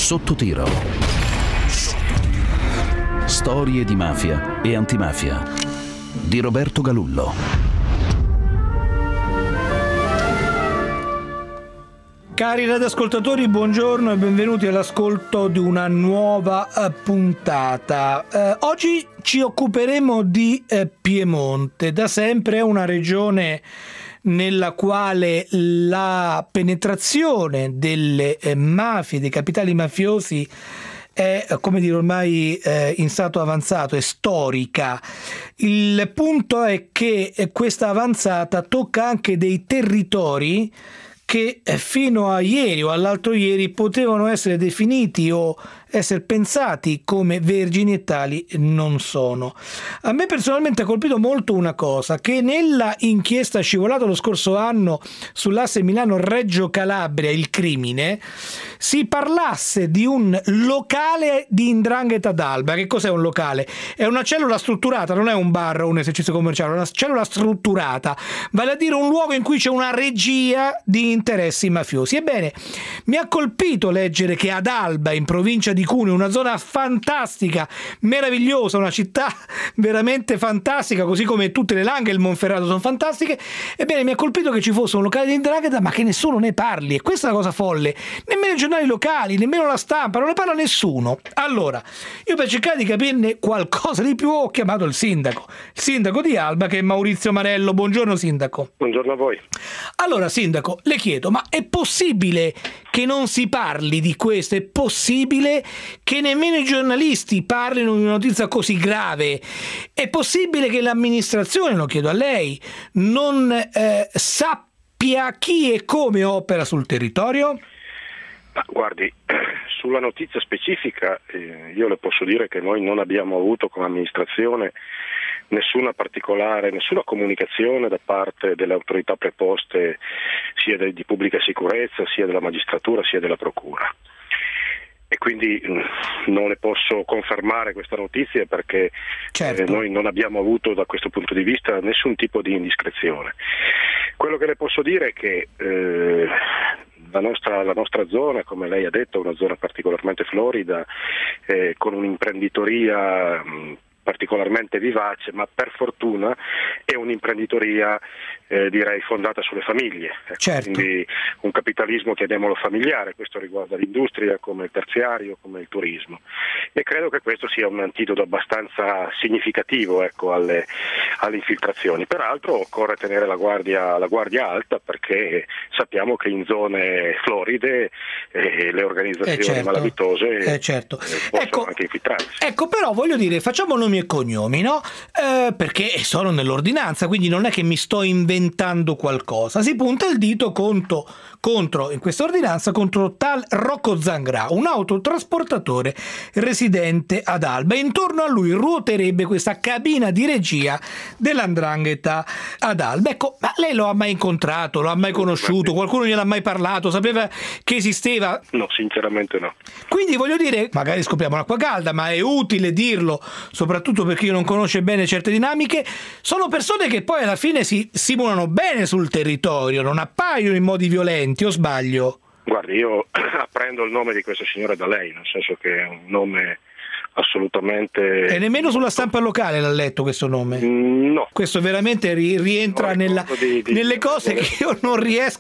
Sotto tiro. Storie di mafia e antimafia di Roberto Galullo. Cari radioascoltatori, buongiorno e benvenuti all'ascolto di una nuova puntata. Oggi ci occuperemo di Piemonte. Da sempre è una regione nella quale la penetrazione delle mafie, dei capitali mafiosi è, come dire, ormai in stato avanzato, è storica. Il punto è che questa avanzata tocca anche dei territori che fino a ieri o all'altro ieri potevano essere definiti o essere pensati come vergini e tali non sono. A me personalmente ha colpito molto una cosa, che nella inchiesta scivolata lo scorso anno sull'asse Milano-Reggio Calabria, il crimine, si parlasse di un locale di 'ndrangheta ad Alba. Che cos'è un locale? È una cellula strutturata, non è un bar o un esercizio commerciale, è una cellula strutturata, vale a dire un luogo in cui c'è una regia di interessi mafiosi. Ebbene, mi ha colpito leggere che ad Alba, in provincia di Cuneo, una zona fantastica, meravigliosa, una città veramente fantastica, così come tutte le Langhe e il Monferrato sono fantastiche. Ebbene, mi ha colpito che ci fosse un locale di 'ndrangheta, ma che nessuno ne parli, e questa è una cosa folle. Nemmeno i giornali locali, nemmeno la stampa, non ne parla nessuno. Allora, io per cercare di capirne qualcosa di più ho chiamato il sindaco di Alba, che è Maurizio Marello. Buongiorno sindaco. Buongiorno a voi. Allora sindaco, le chiedo, ma è possibile che non si parli di questo? È possibile che nemmeno i giornalisti parlino di una notizia così grave? È possibile che l'amministrazione, lo chiedo a lei, non sappia chi e come opera sul territorio? Ma guardi, sulla notizia specifica io le posso dire che noi non abbiamo avuto come amministrazione nessuna comunicazione da parte delle autorità preposte, sia di pubblica sicurezza, sia della magistratura, sia della procura. E quindi non le posso confermare questa notizia perché certo. Noi non abbiamo avuto da questo punto di vista nessun tipo di indiscrezione. Quello che le posso dire è che la nostra zona, come lei ha detto, è una zona particolarmente florida, con un'imprenditoria particolarmente vivace, ma per fortuna è un'imprenditoria direi fondata sulle famiglie, certo. Quindi un capitalismo, chiamiamolo familiare. Questo riguarda l'industria come il terziario, come il turismo, e credo che questo sia un antidoto abbastanza significativo alle infiltrazioni. Peraltro occorre tenere la guardia alta, perché sappiamo che in zone floride le organizzazioni malavitose possono anche infiltrarsi. Ecco, però voglio dire, facciamo nomi e cognomi, no? Perché sono nell'ordinanza, quindi non è che mi sto inventando qualcosa. Si punta il dito contro, in questa ordinanza, contro tal Rocco Zangrà, un autotrasportatore residente ad Alba. Intorno a lui ruoterebbe questa cabina di regia dell''ndrangheta ad Alba. Ecco, ma lei lo ha mai incontrato? Lo ha mai conosciuto? Qualcuno gliel'ha mai parlato? Sapeva che esisteva? No, sinceramente no. Quindi voglio dire, magari scopriamo l'acqua calda, ma è utile dirlo, soprattutto per chi non conosce bene certe dinamiche. Sono persone che poi alla fine si simulano bene sul territorio, non appaiono in modi violenti, o sbaglio? Guardi, io apprendo il nome di questo signore da lei, nel senso che è un nome assolutamente... E nemmeno sulla stampa locale l'ha letto questo nome? No. Questo veramente rientra nelle cose che io non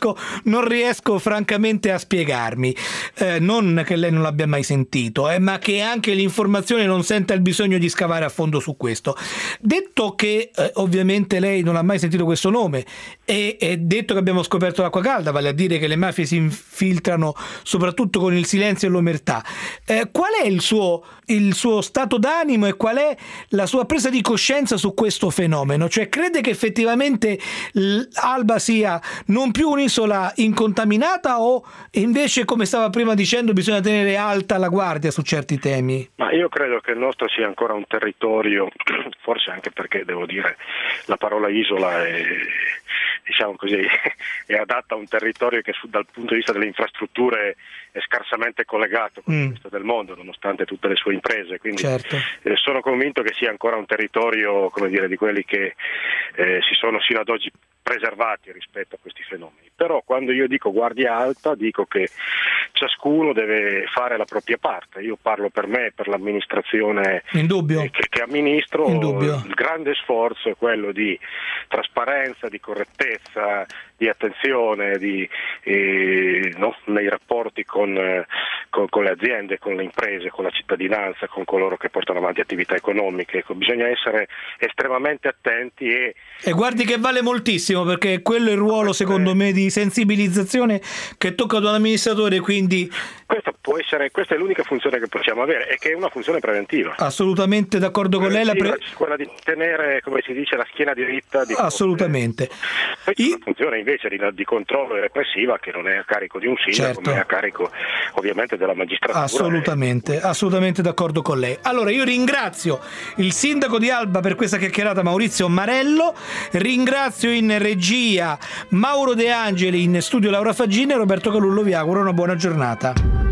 riesco francamente a spiegarmi. Non che lei non l'abbia mai sentito, ma che anche l'informazione non senta il bisogno di scavare a fondo su questo. Detto che ovviamente lei non ha mai sentito questo nome, e detto che abbiamo scoperto l'acqua calda, vale a dire che le mafie si infiltrano soprattutto con il silenzio e l'omertà, qual è il suo stato d'animo e qual è la sua presa di coscienza su questo fenomeno? Cioè, crede che effettivamente Alba sia non più un'isola incontaminata, o invece, come stava prima dicendo, bisogna tenere alta la guardia su certi temi? Ma io credo che il nostro sia ancora un territorio, forse anche perché devo dire la parola isola è, diciamo così, è adatta a un territorio che dal punto di vista delle infrastrutture è scarsamente collegato con il resto del mondo, nonostante tutte le sue imprese. Quindi certo. Sono convinto che sia ancora un territorio, come dire, di quelli che si sono sino ad oggi preservati rispetto a questi fenomeni. Però quando io dico guardia alta, dico che ciascuno deve fare la propria parte. Io parlo per me, per l'amministrazione che amministro. Il grande sforzo è quello di trasparenza, di correttezza, di attenzione nei rapporti con le aziende, con le imprese, con la cittadinanza, con coloro che portano avanti attività economiche. Bisogna essere estremamente attenti e guardi che vale moltissimo, perché quello è il ruolo secondo me di sensibilizzazione che tocca ad un amministratore, quindi questa è l'unica funzione che possiamo avere, e che è una funzione preventiva. Assolutamente d'accordo con lei. Quella di tenere, come si dice, la schiena diritta. Assolutamente. Una funzione invece di controllo e repressiva che non è a carico di un sindaco, ma è a carico ovviamente della magistratura. Assolutamente d'accordo con lei. Allora io ringrazio il sindaco di Alba per questa chiacchierata, Maurizio Marello, ringrazio in regia Mauro De Angeli, in studio Laura Faggini, e Roberto Calullo vi auguro una buona giornata.